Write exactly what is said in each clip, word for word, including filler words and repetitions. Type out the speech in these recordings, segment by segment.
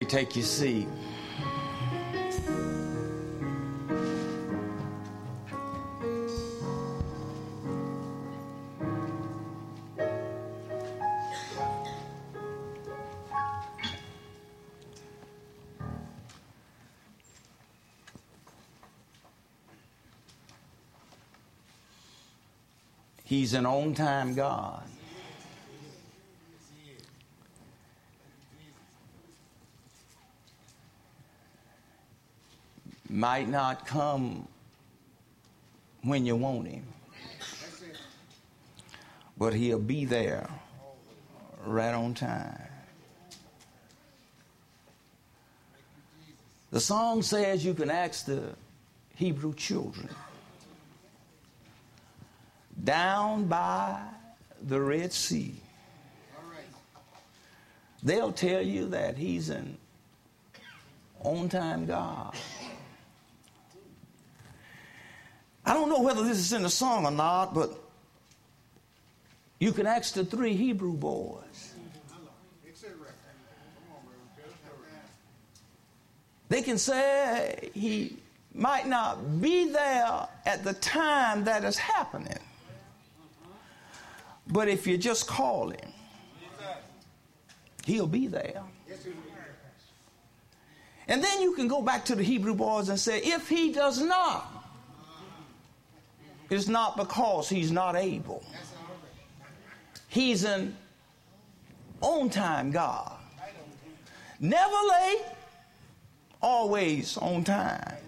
Take your seat. He's an on-time God. Might not come when you want him, but he'll be there right on time. The song says you can ask the Hebrew children down by the Red Sea. They'll tell you that he's an on-time God. I don't know whether this is in the song or not, but you can ask the three Hebrew boys. They can say he might not be there at the time that is happening, but if you just call him, he'll be there. And then you can go back to the Hebrew boys and say, if he does not, it's not because he's not able. He's an on-time God. Never late, always on time.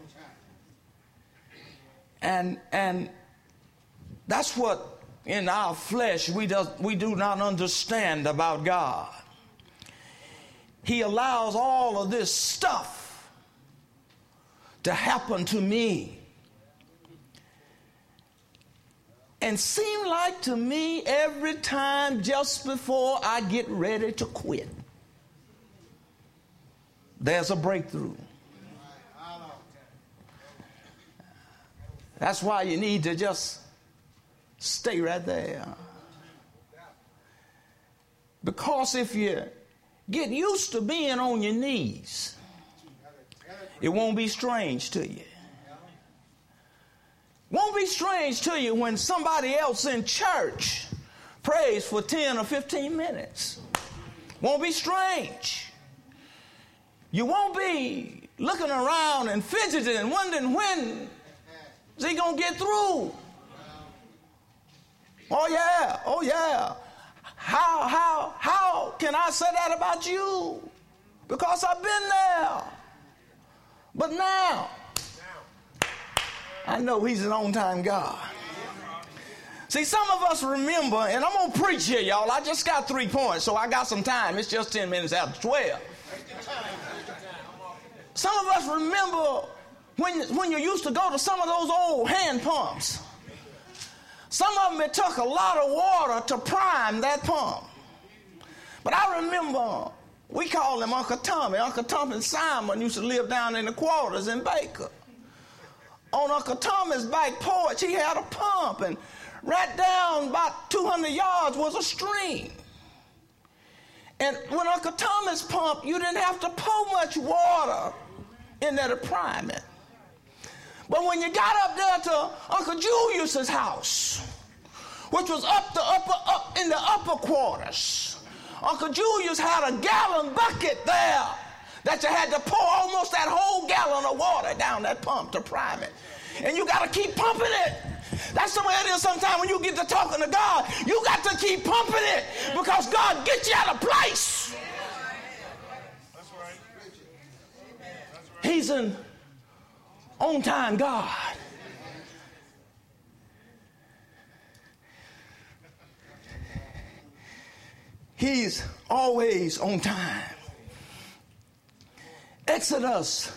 And and that's what in our flesh we do, we do not understand about God. He allows all of this stuff to happen to me. And seem like to me every time just before I get ready to quit, there's a breakthrough. That's why you need to just stay right there. Because if you get used to being on your knees, it won't be strange to you. Won't be strange to you when somebody else in church prays for ten or fifteen minutes. Won't be strange. You won't be looking around and fidgeting and wondering when is he going to get through. Oh yeah, oh yeah. How, how, how can I say that about you? Because I've been there. But now, I know he's an on-time God. See, some of us remember, and I'm going to preach here, y'all. I just got three points, so I got some time. It's just ten minutes after twelve. Some of us remember when, when you used to go to some of those old hand pumps. Some of them, it took a lot of water to prime that pump. But I remember, we called him Uncle Tommy. Uncle Tommy and Simon used to live down in the quarters in Baker. On Uncle Tommy's back porch, he had a pump, and right down about two hundred yards was a stream. And when Uncle Tommy's pump, you didn't have to pour much water in there to prime it. But when you got up there to Uncle Julius's house, which was up the upper up in the upper quarters, Uncle Julius had a gallon bucket there that you had to pour almost that whole gallon of water down that pump to prime it. And you got to keep pumping it. That's the way it is sometimes when you get to talking to God. You got to keep pumping it because God gets you out of place. That's right. He's an on-time God. He's always on time. Exodus.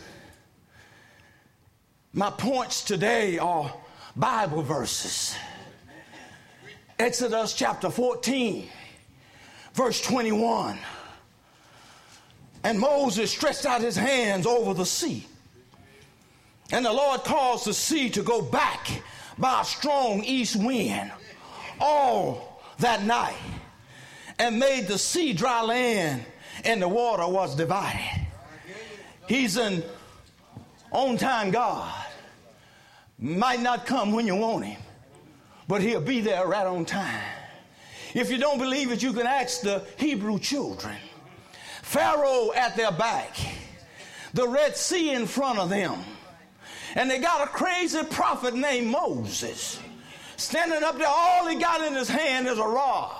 My points today are Bible verses. Exodus chapter fourteen, verse twenty-one. And Moses stretched out his hands over the sea. And the Lord caused the sea to go back by a strong east wind all that night, and made the sea dry land, and the water was divided. He's an on-time God. Might not come when you want him, but he'll be there right on time. If you don't believe it, you can ask the Hebrew children. Pharaoh at their back, the Red Sea in front of them, and they got a crazy prophet named Moses standing up there. All he got in his hand is a rod.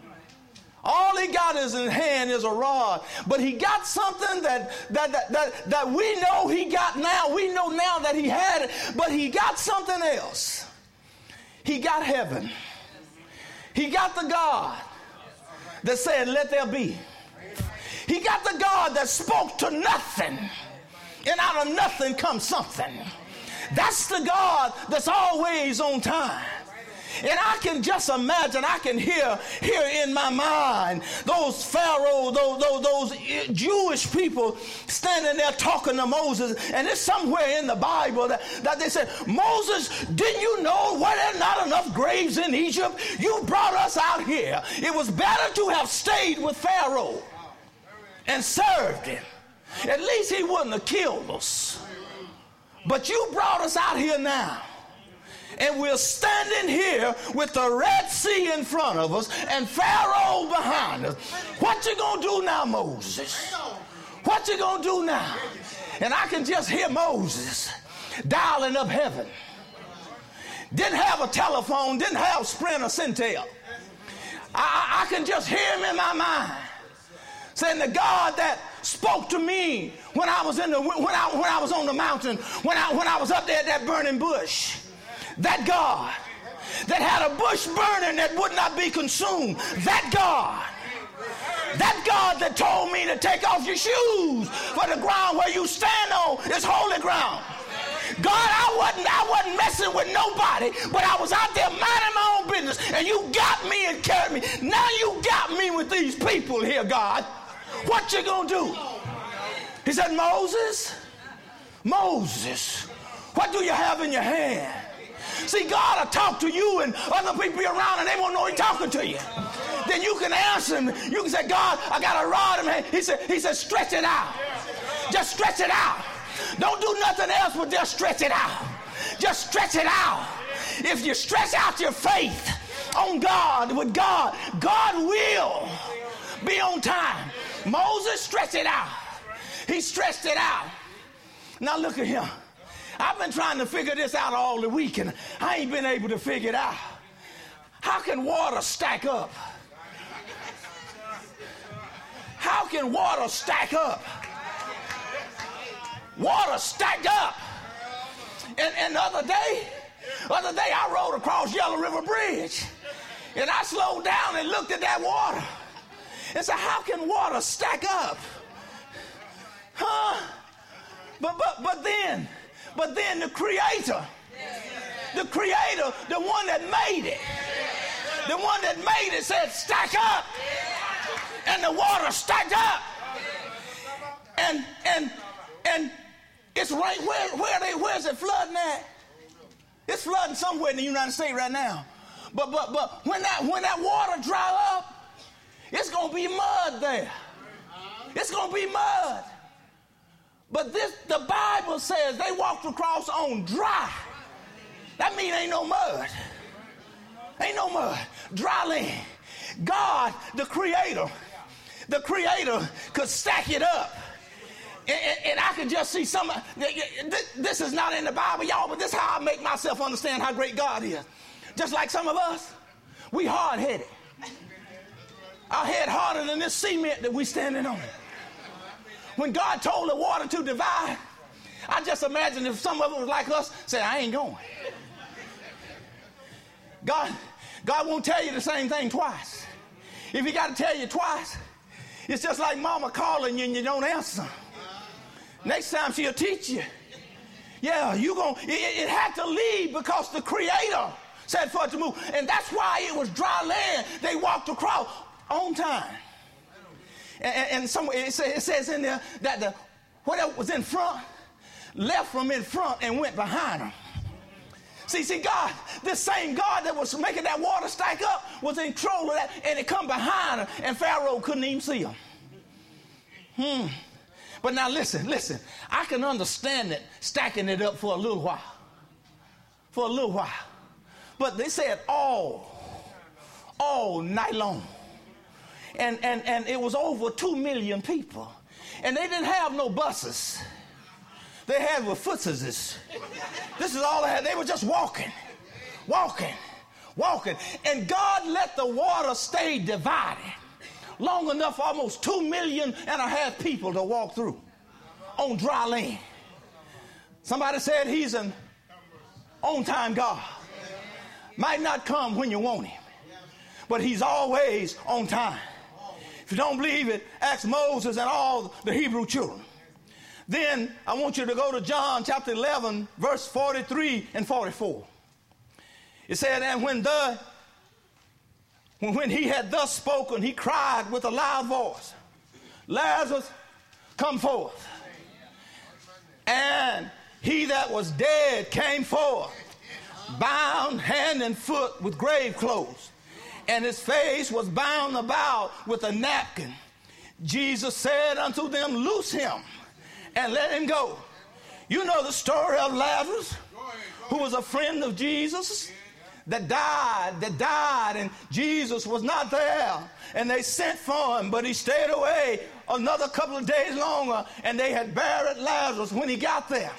All he got in his hand is a rod. But he got something that, that, that, that, that we know he got now. We know now that he had it, but he got something else. He got heaven. He got the God that said, let there be. He got the God that spoke to nothing, and out of nothing comes something. That's the God that's always on time. And I can just imagine, I can hear here in my mind those Pharaoh, those, those, those Jewish people standing there talking to Moses. And it's somewhere in the Bible that, that they said, Moses, didn't you know were there not enough graves in Egypt? You brought us out here. It was better to have stayed with Pharaoh and served him. At least he wouldn't have killed us. But you brought us out here now. And we're standing here with the Red Sea in front of us and Pharaoh behind us. What you gonna do now, Moses? What you gonna do now? And I can just hear Moses dialing up heaven. Didn't have a telephone, didn't have Sprint or Centel. I, I can just hear him in my mind saying, the God that spoke to me when I was in the when I when I was on the mountain, when I when I was up there at that burning bush. That God that had a bush burning that would not be consumed. That God. That God that told me to take off your shoes, for the ground where you stand on is holy ground. God, I wasn't, I wasn't messing with nobody, but I was out there minding my own business, and you got me and carried me. Now you got me with these people here, God. What you gonna do? He said, Moses, Moses, what do you have in your hand? See, God will talk to you and other people around, and they won't know he's talking to you. Then you can answer him. You can say, God, I got a rod in my hand. He said, he said, stretch it out. Just stretch it out. Don't do nothing else but just stretch it out. Just stretch it out. If you stretch out your faith on God, with God, God will be on time. Moses stretched it out. He stretched it out. Now look at him. I've been trying to figure this out all the week, and I ain't been able to figure it out. How can water stack up? How can water stack up? Water stacked up. And, and the other day, other day I rode across Yellow River Bridge, and I slowed down and looked at that water and said, how can water stack up? Huh? But but but then, but then the Creator, the Creator, the one that made it, the one that made it said, stack up. And the water stacked up. And and and it's right where where they where's it flooding at? It's flooding somewhere in the United States right now. But but but when that when that water dry up, it's gonna be mud there. It's gonna be mud. But this the Bible says they walked across on dry. That means ain't no mud. Ain't no mud. Dry land. God, the Creator, the Creator could stack it up. And, and, and I could just see some, this is not in the Bible, y'all, but this is how I make myself understand how great God is. Just like some of us, we hard-headed. Our head harder than this cement that we standing on. When God told the water to divide, I just imagine if some of us was like us, say, I ain't going. God, God won't tell you the same thing twice. If he got to tell you twice, it's just like mama calling you and you don't answer. Next time she'll teach you. Yeah, you gonna, it, it had to leave because the Creator said for it to move. And that's why it was dry land. They walked across on time. And, and, and some, it, say, it says in there that the whatever was in front left from in front and went behind them. See, see, God, this same God that was making that water stack up was in control of that, and it come behind her, and Pharaoh couldn't even see him. Hmm. But now listen, listen. I can understand it, stacking it up for a little while. For a little while. But they said all, all night long. And, and, and it was over two million people. And they didn't have no buses. They had with footses. This is all they had. They were just walking, walking, walking. And God let the water stay divided long enough for almost two million and a half people to walk through on dry land. Somebody said he's an on-time God. Might not come when you want him, but he's always on time. If you don't believe it, ask Moses and all the Hebrew children. Then I want you to go to John chapter eleven, verse forty-three and forty-four. It said, and when the when, when he had thus spoken, he cried with a loud voice, Lazarus, come forth. And he that was dead came forth, bound hand and foot with grave clothes, and his face was bound about with a napkin. Jesus said unto them, loose him and let him go. You know the story of Lazarus, who was a friend of Jesus, that died, that died, and Jesus was not there. And they sent for him, but he stayed away another couple of days longer, and they had buried Lazarus when he got there.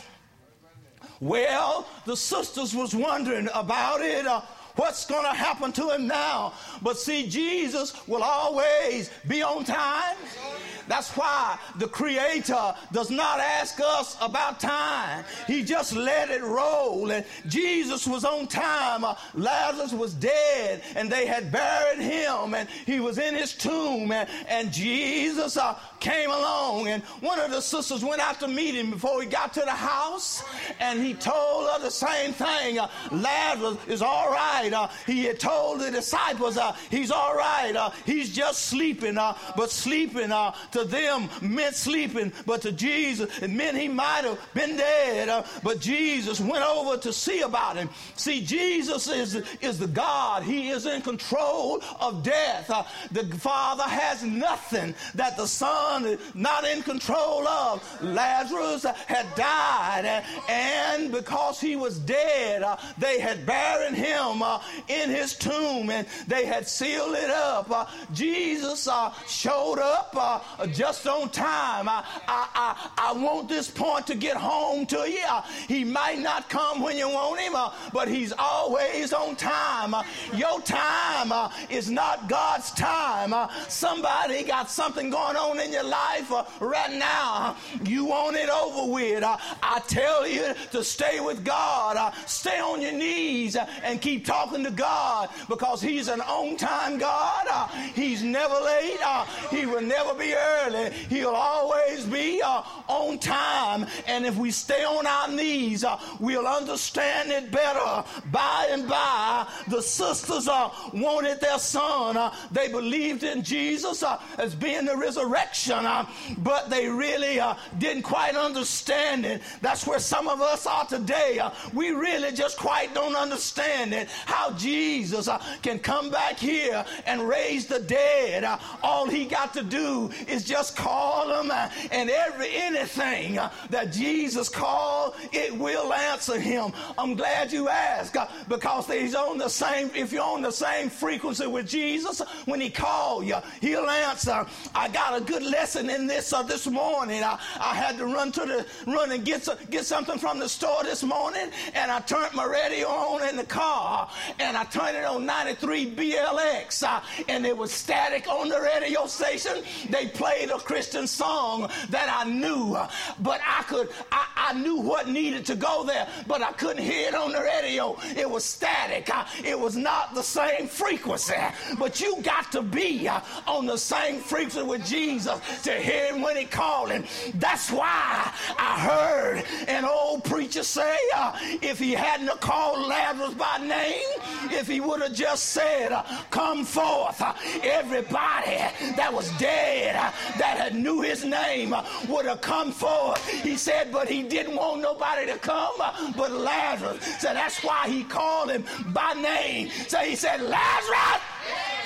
Well, the sisters was wondering about it. Uh, what's going to happen to him now? But see, Jesus will always be on time. That's why the Creator does not ask us about time. He just let it roll. And Jesus was on time. Uh, Lazarus was dead, and they had buried him, and he was in his tomb. And, and Jesus uh, came along, and one of the sisters went out to meet him before he got to the house, and he told her the same thing. Uh, Lazarus is all right. Uh, he had told the disciples, uh, he's all right. Uh, he's just sleeping, uh, but sleeping uh, to them meant sleeping, but to Jesus it meant he might have been dead. Uh, but Jesus went over to see about him. See, Jesus is, is the God. He is in control of death. Uh, the Father has nothing that the Son is not in control of. Lazarus had died, and, and because he was dead, uh, they had buried him uh, in his tomb, and they had sealed it up. Uh, Jesus uh, showed up uh, just on time. I, I, I, I want this point to get home to you. Uh, he might not come when you want him, uh, but he's always on time. Uh, your time uh, is not God's time. Uh, somebody got something going on in your life uh, right now. You want it over with. Uh, I tell you to stay with God. Uh, stay on your knees uh, and keep talking to God, because he's an on-time God. Uh, he's never late. Uh, he will never be early. He'll always be uh, on time. And if we stay on our knees, uh, we'll understand it better. By and by, the sisters uh, wanted their son. Uh, they believed in Jesus uh, as being the resurrection, uh, but they really uh, didn't quite understand it. That's where some of us are today. Uh, we really just quite don't understand it, how Jesus uh, can come back here and raise the dead. Uh, all he got to do is just call him, uh, and every anything uh, that Jesus called, it will answer him. I'm glad you asked, uh, because he's on the same, if you're on the same frequency with Jesus, when he called you, he'll answer. I got a good lesson in this uh, this morning. I, I had to run to the run and get, some, get something from the store this morning, and I turned my radio on in the car, and I turned it on ninety-three B L X, uh, and it was static on the radio station. They played a Christian song that I knew, uh, but I could, I, I knew what needed to go there, but I couldn't hear it on the radio. It was static. Uh, it was not the same frequency, but you got to be uh, on the same frequency with Jesus to hear him when he called him. That's why I heard an old preacher say, uh, if he hadn't called Lazarus by name, if he would have just said, uh, come forth, uh, everybody that was dead, uh, that had knew his name, uh, would have come forth. He said, but he didn't want nobody to come uh, but Lazarus. So that's why he called him by name. So he said, Lazarus,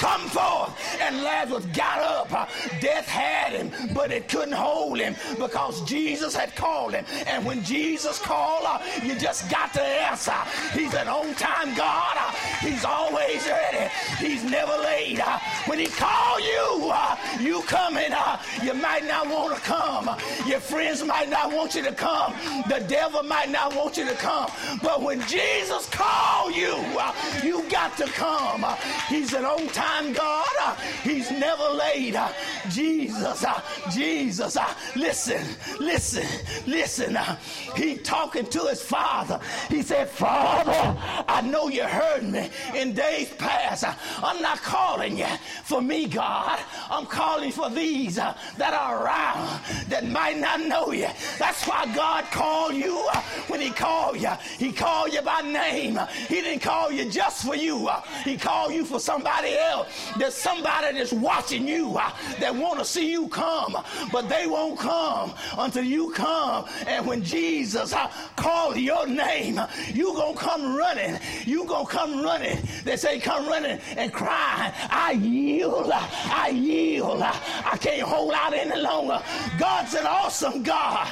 come forth. And Lazarus got up. Uh, death had him, but it couldn't hold him because Jesus had called him. And when Jesus called, uh, you just got to answer. He's an on-time God. Uh, he's always ready. He's never late. Uh, when he called you, uh, you coming. Uh, you might not want to come. Uh, your friends might not want you to come. The devil might not want you to come. But when Jesus called you, uh, you got to come. Uh, he's an on-time God. Uh, he's never late. Uh, Jesus, uh, Jesus, uh, listen, listen, listen. Uh, he talking to his Father. He said, Father, I know you heard me in days past. Uh, I'm not calling you for me, God. I'm calling for these uh, that are around that might not know you. That's why God called you uh, when he called you. He called you by name. He didn't call you just for you. Uh, he called you for somebody else. There's somebody that's watching you uh, that want to see you come, but they won't come until you come. And when Jesus uh, called your name, you gonna come running. You gonna come running. They say come running and crying, I yield, I yield. I can't hold out any longer. God's an awesome God.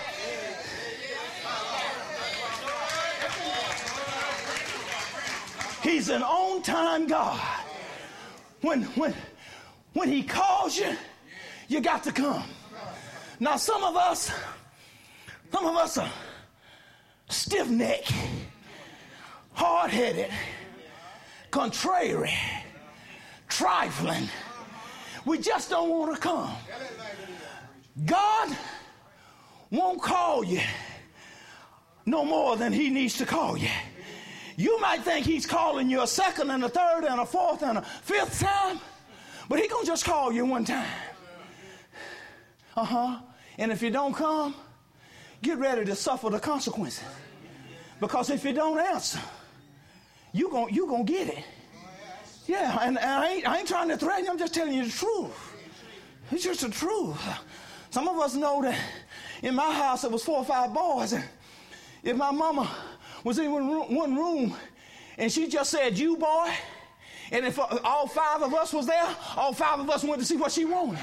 He's an on-time God. When, when, when he calls you, you got to come. Now, some of us, some of us are stiff-necked, hard-headed, contrary, trifling. We just don't want to come. God won't call you no more than he needs to call you. You might think he's calling you a second and a third and a fourth and a fifth time, but he's going to just call you one time. Uh-huh. And if you don't come, get ready to suffer the consequences. Because if you don't answer, you're going you gonna get it. Yeah, and, and I, ain't, I ain't trying to threaten you. I'm just telling you the truth. It's just the truth. Some of us know that in my house there was four or five boys, and if my mama was in one room, one room and she just said, you boy, and if all five of us was there, all five of us went to see what she wanted.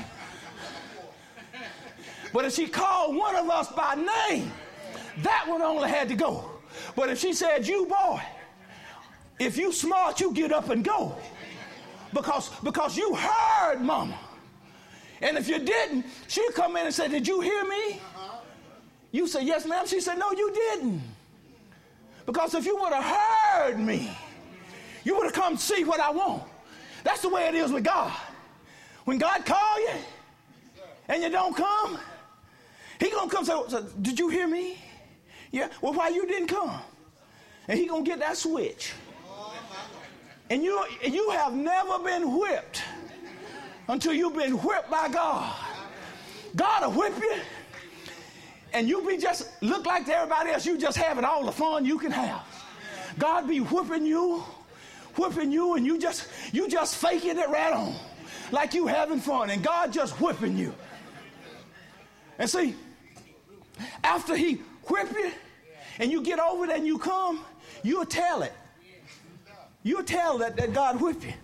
But if she called one of us by name, that one only had to go. But if she said, you boy, if you smart, you get up and go. Because, because you heard mama. And if you didn't, she'd come in and say, did you hear me? You say, yes, ma'am. She said, no, you didn't. Because if you would have heard me, you would have come see what I want. That's the way it is with God. When God calls you and you don't come, he going to come and say, did you hear me? Yeah. Well, why you didn't come? And he going to get that switch. And you, you have never been whipped until you've been whipped by God. God will whip you. And you be just look like to everybody else. You just having all the fun you can have. God be whipping you, whipping you, and you just you just faking it right on, like you having fun, and God just whipping you. And see, after he whip you, and you get over it and you come, you'll tell it. You'll tell that, that God whipped you.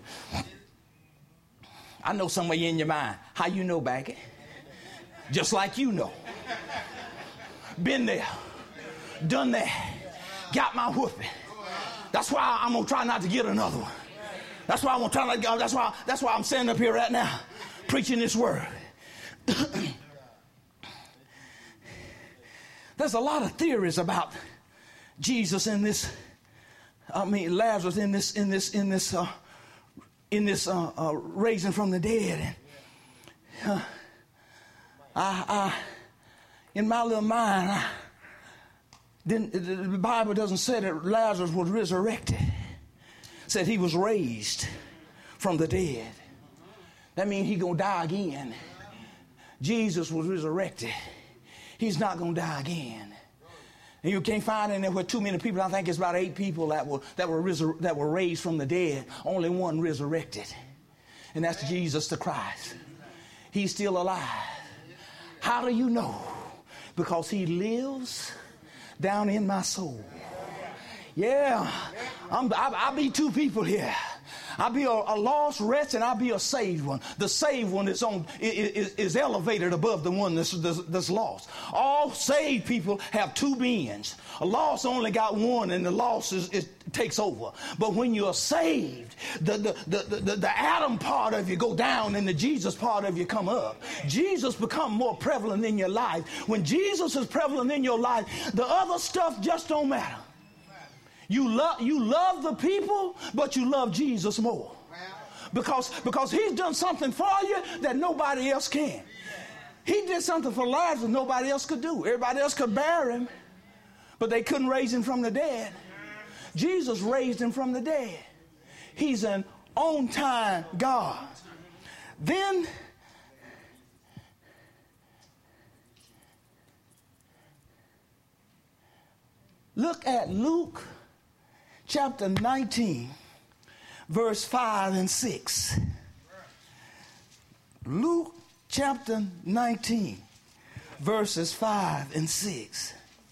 I know some of you in your mind. How you know, Baggett? Just like you know. Been there, done that, got my whooping. That's why I'm gonna try not to get another one. That's why I'm gonna try not to get. That's why. That's why I'm standing up here right now, preaching this word. There's a lot of theories about Jesus in this. I mean Lazarus in this in this in this uh, in this uh, uh, raising from the dead. And, uh, I. I In my little mind, I didn't, the Bible doesn't say that Lazarus was resurrected. It said he was raised from the dead. That means he's going to die again. Jesus was resurrected. He's not going to die again. And you can't find in there where too many people. I think it's about eight people that were that were resur- that were raised from the dead. Only one resurrected, and that's Jesus the Christ. He's still alive. How do you know? Because he lives down in my soul. Yeah, I'm, I, I be two people here. I'll be a, a lost wretch and I'll be a saved one. The saved one is on is, is elevated above the one that's, that's, that's lost. All saved people have two beings. A lost only got one, and the lost is, is takes over. But when you're saved, the the, the, the the Adam part of you go down and the Jesus part of you come up. Jesus become more prevalent in your life. When Jesus is prevalent in your life, the other stuff just don't matter. You love you love the people, but you love Jesus more. Because, because he's done something for you that nobody else can. He did something for Lazarus nobody else could do. Everybody else could bury him, but they couldn't raise him from the dead. Jesus raised him from the dead. He's an on-time God. Then look at Luke chapter nineteen, verse five and six. Luke chapter nineteen, verses five and six.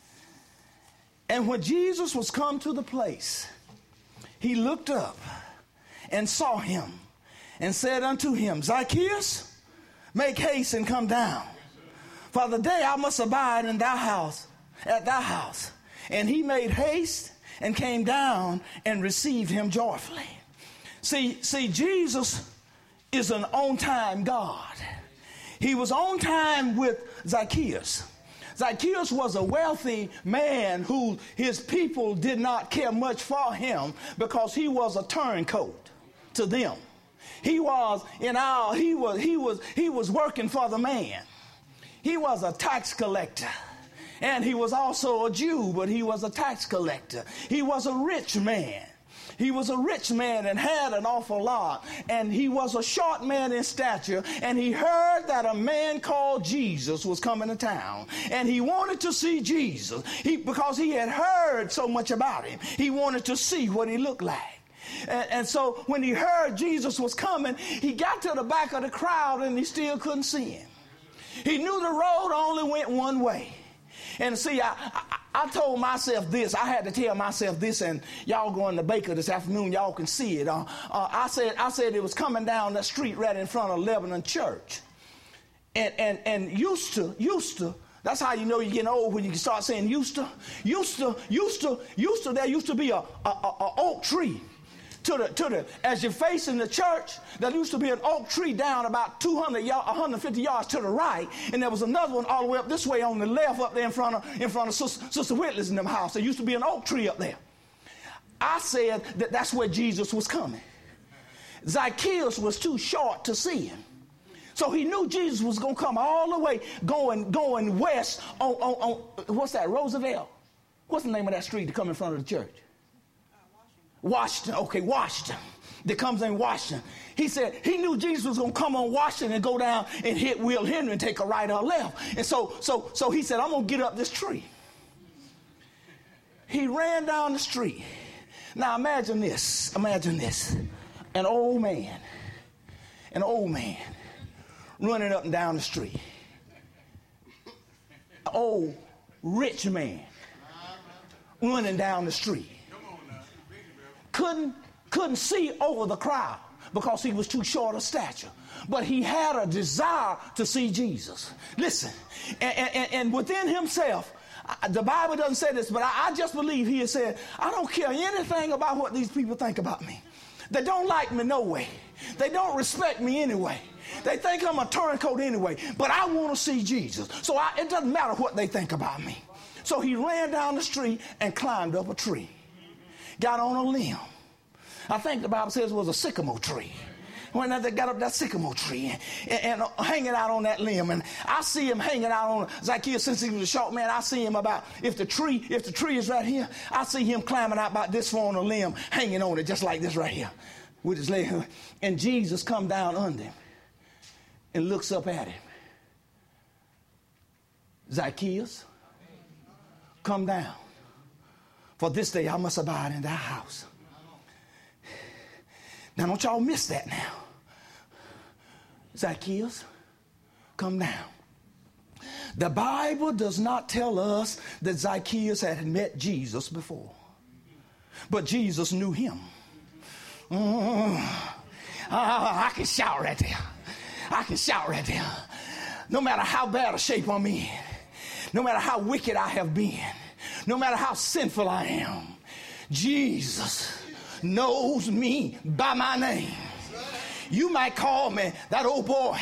And when Jesus was come to the place, he looked up and saw him and said unto him, Zacchaeus, make haste and come down, for the day I must abide in thy house, at thy house. And he made haste and came down and received him joyfully. See, see, Jesus is an on-time God. He was on time with Zacchaeus. Zacchaeus was a wealthy man who his people did not care much for him because he was a turncoat to them. He was in our, he was, he was, he was working for the man. He was a tax collector. And he was also a Jew, but he was a tax collector. He was a rich man. He was a rich man and had an awful lot. And he was a short man in stature. And he heard that a man called Jesus was coming to town. And he wanted to see Jesus he, because he had heard so much about him. He wanted to see what he looked like. And, and so when he heard Jesus was coming, he got to the back of the crowd and he still couldn't see him. He knew the road only went one way. And see, I, I, I told myself this. I had to tell myself this, and y'all going to Baker this afternoon, y'all can see it. Uh, uh, I said I said it was coming down the street right in front of Lebanon Church. And and and used to, used to, that's how you know you're getting old, when you can start saying used to. Used to, used to, used to, there used to be a, a, a, a oak tree. To the, to the, as you're facing the church, there used to be an oak tree down about two hundred, one hundred fifty yards to the right, and there was another one all the way up this way on the left, up there in front of in front of Sister, Sister Whitley's in them house. There used to be an oak tree up there. I said that that's where Jesus was coming. Zacchaeus was too short to see him, so he knew Jesus was going to come all the way, going going west on, on, on what's that, Roosevelt? What's the name of that street to come in front of the church? Washington, okay, Washington. That comes in Washington. He said he knew Jesus was going to come on Washington and go down and hit Will Henry and take a right or a left. And so, so, so he said, I'm going to get up this tree. He ran down the street. Now imagine this, imagine this. An old man, an old man running up and down the street. An old rich man running down the street. Couldn't, couldn't see over the crowd because he was too short of stature. But he had a desire to see Jesus. Listen, and, and, and within himself, the Bible doesn't say this, but I, I just believe he had said, I don't care anything about what these people think about me. They don't like me no way. They don't respect me anyway. They think I'm a turncoat anyway, but I want to see Jesus. So I, it doesn't matter what they think about me. So he ran down the street and climbed up a tree. Got on a limb. I think the Bible says it was a sycamore tree. When they got up that sycamore tree and, and, and hanging out on that limb, and I see him hanging out on Zacchaeus. Since he was a short man, I see him about, if the tree, if the tree is right here, I see him climbing out about this far on a limb, hanging on it just like this right here, with his leg. And Jesus come down under him and looks up at him. Zacchaeus, come down. For this day I must abide in thy house. Now don't y'all miss that now. Zacchaeus, come down. The Bible does not tell us that Zacchaeus had met Jesus before. But Jesus knew him. Mm, I, I can shout right there. I can shout right there. No matter how bad a shape I'm in, no matter how wicked I have been, no matter how sinful I am, Jesus knows me by my name. You might call me that old boy.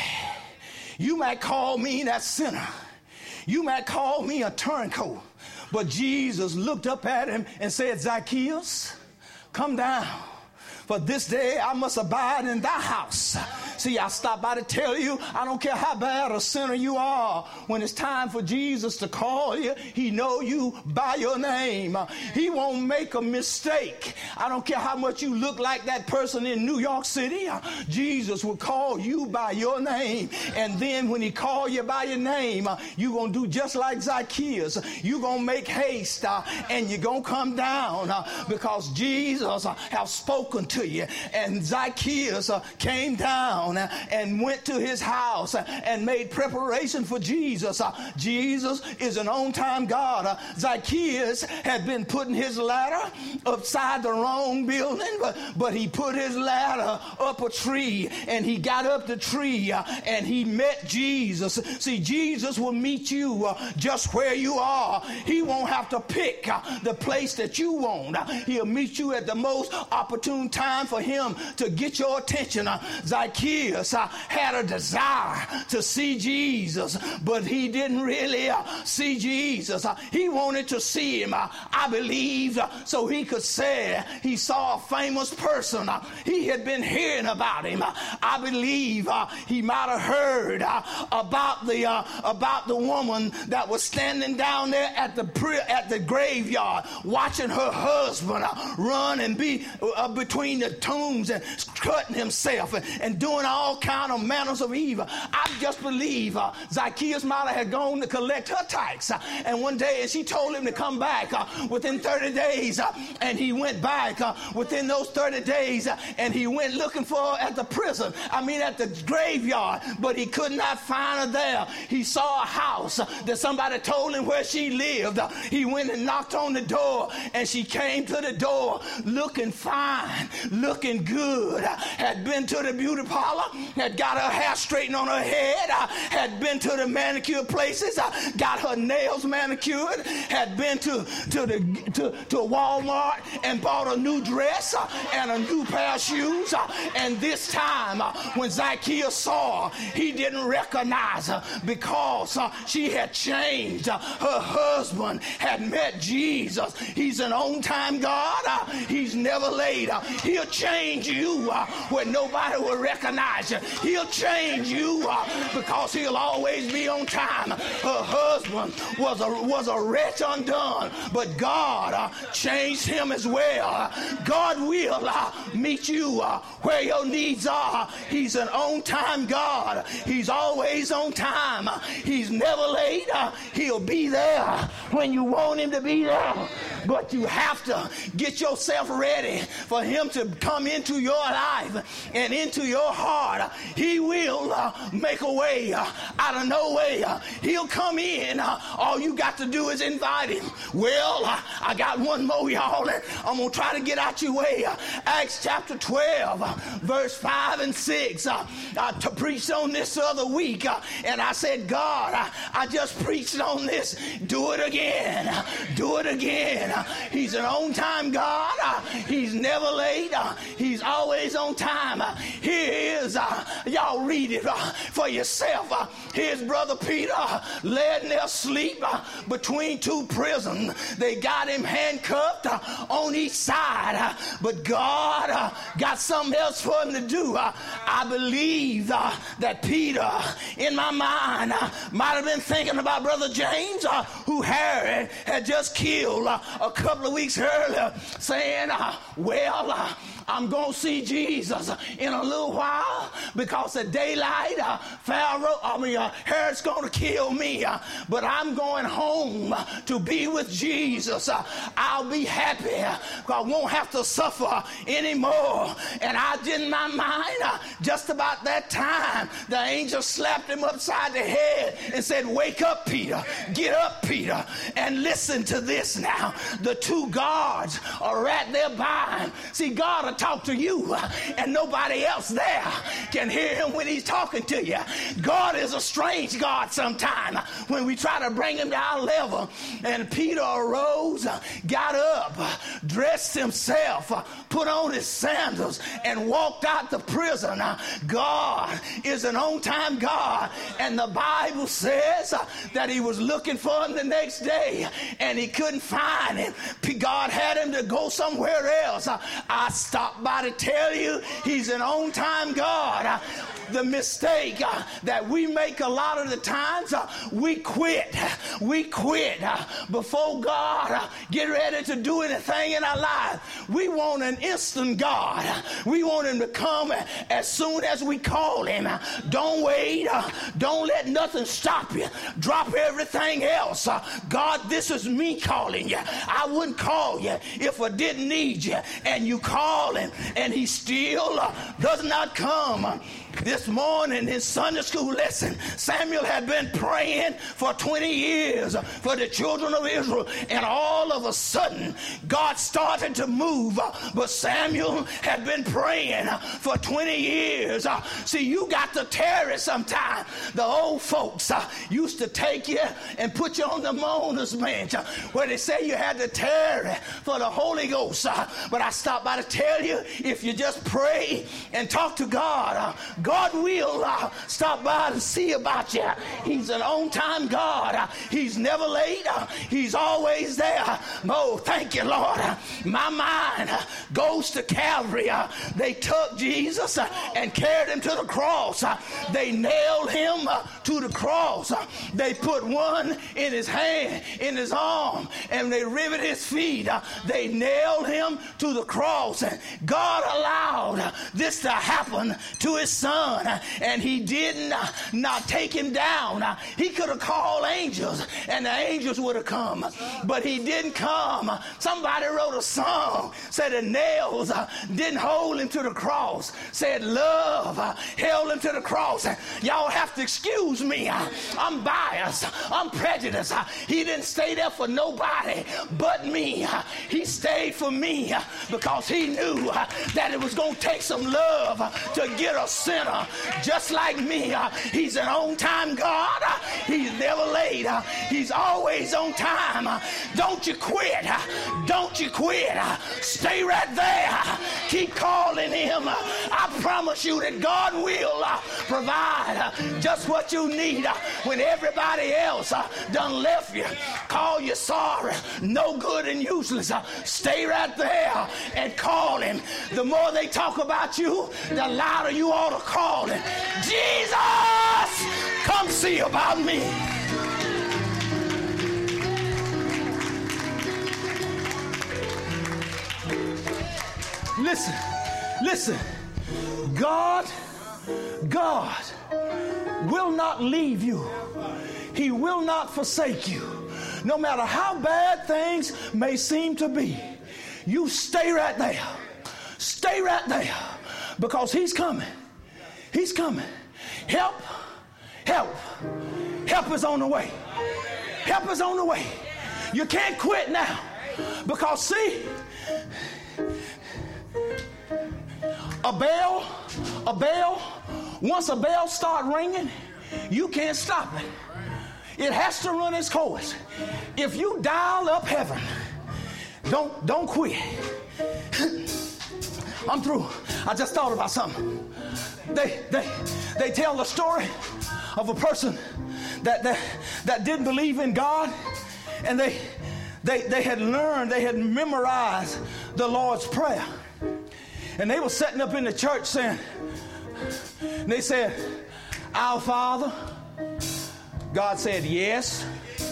You might call me that sinner. You might call me a turncoat. But Jesus looked up at him and said, Zacchaeus, come down. For this day I must abide in thy house. See, I stopped by to tell you, I don't care how bad a sinner you are. When it's time for Jesus to call you, he know you by your name. He won't make a mistake. I don't care how much you look like that person in New York City. Jesus will call you by your name. And then when he call you by your name, you're going to do just like Zacchaeus. You're going to make haste and you're going to come down because Jesus has spoken to you. And Zacchaeus came down and went to his house and made preparation for Jesus. Jesus is an on-time God. Zacchaeus had been putting his ladder upside the wrong building, but, but he put his ladder up a tree, and he got up the tree and he met Jesus. See, Jesus will meet you just where you are. He won't have to pick the place that you want. He'll meet you at the most opportune time for him to get your attention. Zacchaeus uh, had a desire to see Jesus, but he didn't really uh, see Jesus. Uh, he wanted to see him, uh, I believe, uh, so he could say he saw a famous person. Uh, he had been hearing about him. Uh, I believe uh, he might have heard uh, about the uh, about the woman that was standing down there at the pre- at the graveyard, watching her husband uh, run and be uh, between the tombs and cutting himself and, and doing all kind of manners of evil. I just believe uh, Zacchaeus might have gone to collect her tax, uh, and one day and she told him to come back uh, within thirty days, uh, and he went back uh, within those thirty days, uh, and he went looking for her at the prison, I mean at the graveyard, but he could not find her there. He saw a house uh, that somebody told him where she lived. Uh, he went and knocked on the door, and she came to the door looking fine, looking good, uh, had been to the beauty parlor, had got her hair straightened on her head, uh, had been to the manicure places, uh, got her nails manicured, had been to to the to, to Walmart and bought a new dress uh, and a new pair of shoes. Uh, and this time, uh, when Zacchaeus saw her, he didn't recognize her because uh, she had changed. Uh, her husband had met Jesus. He's an on-time God. Uh, he's never late. Uh, he'll change you uh, where nobody will recognize you. He'll change you uh, because he'll always be on time. Her husband was a was a wretch undone, but God uh, changed him as well. God will uh, meet you uh, where your needs are. He's an on-time God. He's always on time. He's never late. Uh, he'll be there when you want him to be there. But you have to get yourself ready for him to come into your life and into your heart. He will uh, make a way uh, out of no way. Uh, he'll come in. Uh, all you got to do is invite him. Well, uh, I got one more, y'all, and I'm going to try to get out your way. Uh, Acts chapter twelve, uh, verse five and six. Uh, I t- preached on this other week, uh, and I said, God, I, I just preached on this. Do it again. Uh, do it again. Uh, he's an on-time God. Uh, he's never late. Uh, he's always on time. Uh, here is, uh, y'all read it uh, for yourself. Uh, here's Brother Peter uh, laying there asleep uh, between two prisons. They got him handcuffed uh, on each side, uh, but God uh, got something else for him to do. Uh, I believe uh, that Peter, in my mind, uh, might have been thinking about Brother James, uh, who Herod had just killed uh, a couple of weeks earlier, saying, uh, well, uh, I'm going to see Jesus in a little while because at daylight, uh, Pharaoh, I mean, uh, Herod's going to kill me, uh, but I'm going home uh, to be with Jesus. Uh, I'll be happy. Uh, I won't have to suffer anymore. And I did in my mind, uh, just about that time, the angel slapped him upside the head and said, wake up, Peter. Get up, Peter, and listen to this now. the two guards are right there by him. See, God will talk to you, and nobody else there can hear him when he's talking to you. God is a strange God sometimes when we try to bring him to our level. And Peter arose, got up, dressed himself, put on his sandals, and walked out the prison. God is an on-time God, and the Bible says that he was looking for him the next day, and he couldn't find him. God had him to go somewhere else. I stopped by to tell you he's an on-time God. The mistake uh, that we make a lot of the times, uh, we quit. We quit uh, before God uh, get ready to do anything in our life. We want an instant God. We want him to come as soon as we call him. Don't wait. Uh, don't let nothing stop you. Drop everything else. Uh, God, this is me calling you. I wouldn't call you if I didn't need you. And you call him, and he still uh, does not come. This morning, his Sunday school lesson, Samuel had been praying for twenty years for the children of Israel, and all of a sudden, God started to move, but Samuel had been praying for twenty years. See, you got to tarry sometime. The old folks used to take you and put you on the mourner's bench, where they say you had to tarry for the Holy Ghost. But I stopped by to tell you, if you just pray and talk to God, God will uh, stop by to see about you. He's an on-time God. Uh, he's never late. Uh, he's always there. Oh, thank you, Lord. Uh, my mind uh, goes to Calvary. Uh, they took Jesus uh, and carried him to the cross. Uh, they nailed him uh, to the cross. Uh, they put one in his hand, in his arm, and they riveted his feet. Uh, they nailed him to the cross. And God allowed uh, this to happen to his son. And he didn't uh, not take him down. Uh, he could have called angels, and the angels would have come, but he didn't come. Somebody wrote a song, said the nails uh, didn't hold him to the cross, said love uh, held him to the cross. Y'all have to excuse me. Uh, I'm biased. I'm prejudiced. Uh, he didn't stay there for nobody but me. Uh, he stayed for me uh, because he knew uh, that it was going to take some love uh, to get a sinner just like me. Uh, he's an on-time God. Uh, he's never late. Uh, he's always on time. Uh, don't you quit. Uh, don't you quit. Uh, stay right there. Uh, keep calling him. Uh, I promise you that God will uh, provide uh, just what you need uh, when everybody else uh, done left you, call you sorry, no good and useless. Uh, stay right there and call him. The more they talk about you, the louder you ought to call him. Jesus, come see about me. Listen, listen. God, God will not leave you. He will not forsake you. No matter how bad things may seem to be, you stay right there. Stay right there, because he's coming. He's coming. Help, help. Help is on the way. Help is on the way. You can't quit now, because see, a bell, a bell, once a bell start ringing, you can't stop it. It has to run its course. If you dial up heaven, don't don't quit. I'm through. I just thought about something. They they they tell the story of a person that that, that didn't believe in God, and they they they had learned, they had memorized the Lord's Prayer. And they were sitting up in the church saying, and they said, "Our Father." God said, "Yes."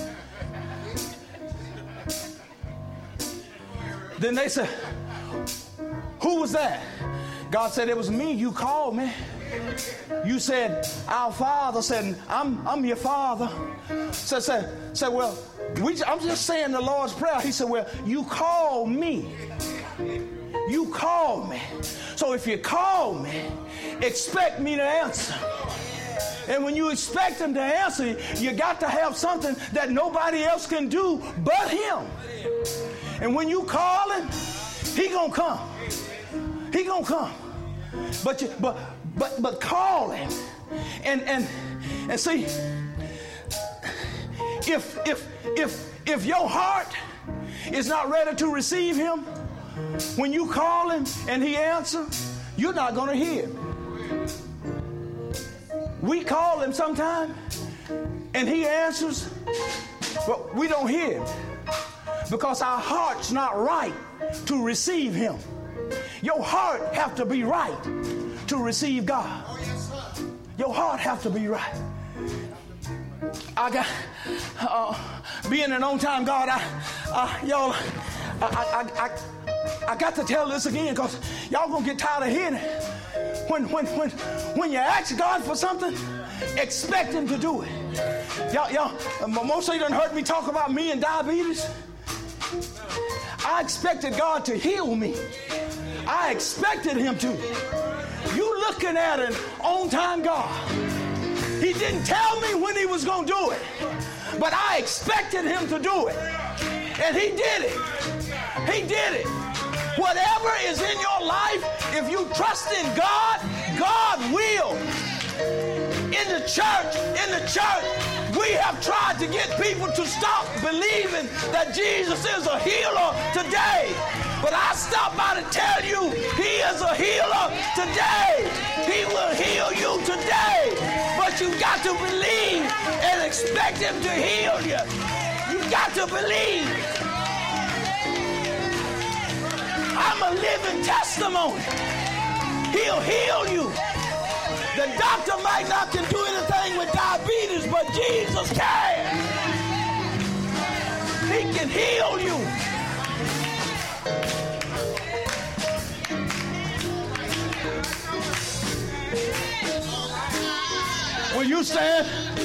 Then they said, "Who was that?" God said, "It was me. You called me. You said, 'Our Father.'" Said, I'm I'm your father." Said, said, said well, we, I'm just saying the Lord's Prayer. He said, "Well, you called me. You called me. So if you call me, expect me to answer." And when you expect him to answer, you got to have something that nobody else can do but him. And when you call him, he gonna come. He gonna come. But you, but but but call him. And and and see, if if if if your heart is not ready to receive him, when you call him and he answers, you're not gonna hear him. We call him sometime and he answers, but we don't hear him because our heart's not right to receive him. Your heart have to be right to receive God. Your heart have to be right. I got uh, being an on-time God. I, uh, y'all, I, I, I, I got to tell this again because y'all gonna get tired of hearing it. When, when, when, when you ask God for something, expect him to do it. Y'all, y'all, most of you done heard me talk about me and diabetes. I expected God to heal me. I expected him to. You looking at an on-time God. He didn't tell me when he was going to do it, but I expected him to do it. And he did it. He did it. Whatever is in your life, if you trust in God, God will. In the church, in the church, we have tried to get people to stop believing that Jesus is a healer today. But I stop by to tell you, he is a healer today. He will heal you today. But you got to believe and expect him to heal you. You got to believe. I'm a living testimony. He'll heal you. The doctor might not can do anything with diabetes, but Jesus can. He can heal you. Will you stand?